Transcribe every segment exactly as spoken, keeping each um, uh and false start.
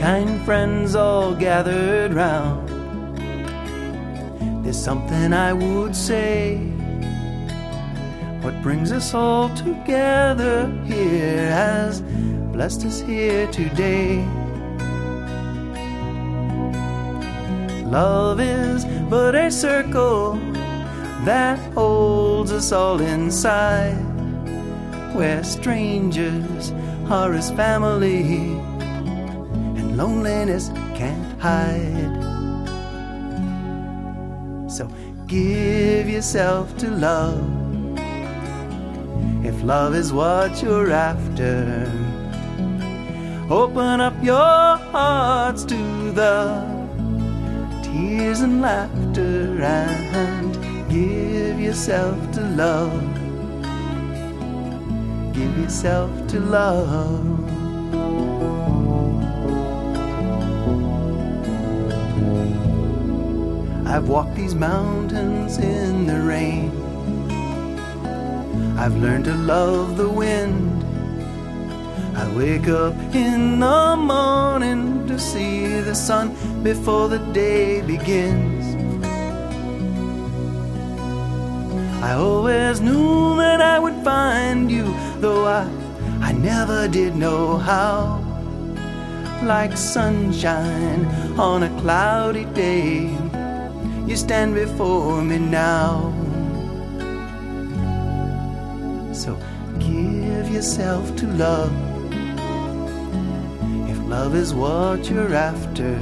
kind friends all gathered round. There's something I would say. What brings us all together here has blessed us here today. Love is but a circle that holds us all inside, where strangers are as family and loneliness can't hide. So give yourself to love, if love is what you're after. Open up your hearts to the tears and laughter, and give yourself to love. Give yourself to love. I've walked these mountains in the rain. I've learned to love the wind. I wake up in the morning to see the sun before the day begins. I always knew that I would find you, though I, I never did know how. Like sunshine on a cloudy day, you stand before me now. So give yourself to love, if love is what you're after.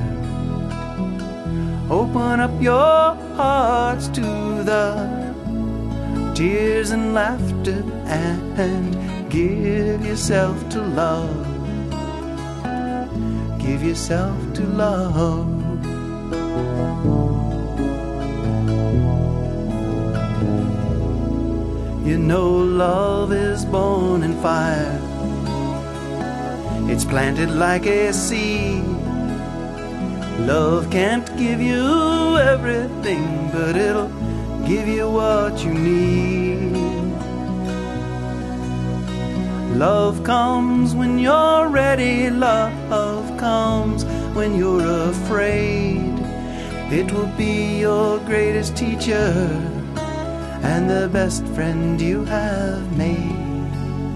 Open up your hearts to the tears and laughter, and give yourself to love. Give yourself to love. You know love is born in fire. It's planted like a seed. Love can't give you everything, but it'll give you what you need. Love comes when you're ready. Love comes when you're afraid. It will be your greatest teacher and the best friend you have made.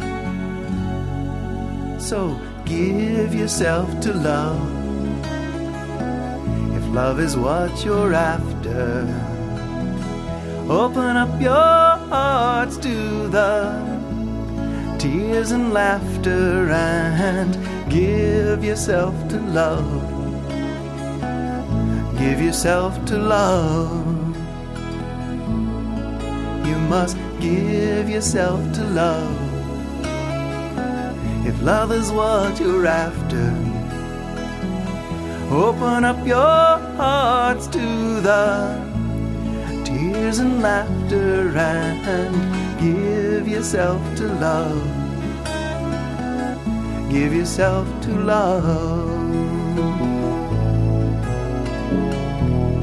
So give yourself to love, if love is what you're after. Open up your hearts to the tears and laughter, and give yourself to love. Give yourself to love. You must give yourself to love, if love is what you're after. Open up your hearts to the tears and laughter, and give yourself to love. Give yourself to love.